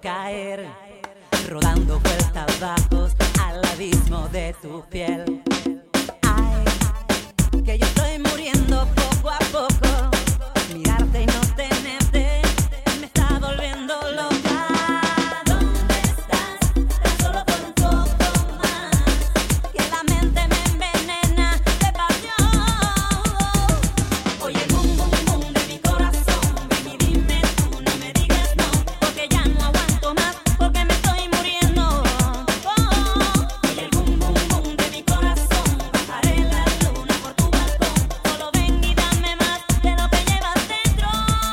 caer, rodando vueltas bajos al abismo de tu piel. Ay, que yo estoy muriendo poco a poco. Mirarte y no tenerte me está volviendo loca. ¿Dónde estás? Tan solo por un poco más, que la mente me envenena de pasión. Oye, el boom, boom, boom de mi corazón. Ven y dime tú, no me digas no, porque ya no aguanto más, porque me estoy muriendo. Oye, el boom, boom, boom de mi corazón. Bajaré la luna por tu balcón. Solo ven y dame más de lo que llevas dentro.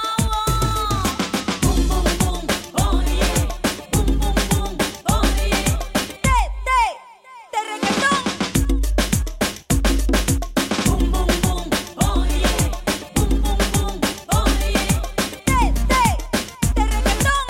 Boom, boom, boom, oye. Boom, boom, boom, oye. De reggaetón. Boom, boom, boom, oye. Boom, boom, boom, oye. De reggaetón.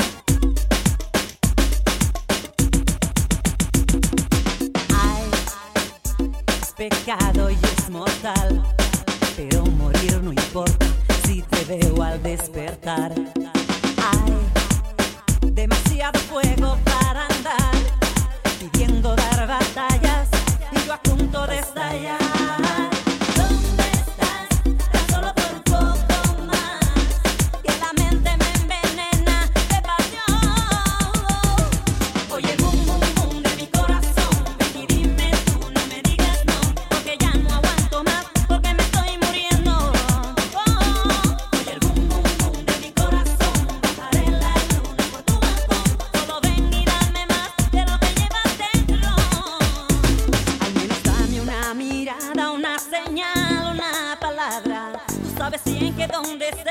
Ay, es pecado y es mortal, pero morir no importa si te veo al despertar. Hay demasiado fuego para andar, pidiendo dar batallas y yo a punto de estallar. ¿Dónde estás? Tan solo por un poco más, que la mente me envenena de pasión. Oye, boom, boom, boom de mi corazón. Ven y dime tú, no me digas no, porque ya no aguanto más, porque me estoy muriendo. Oye, el boom, boom, boom de mi corazón. Bajaré la luna por tu balcón. Solo ven y dame más de lo que llevas dentro. Al menos dame una mirada, una señal, una palabra. Tú sabes bien que donde estés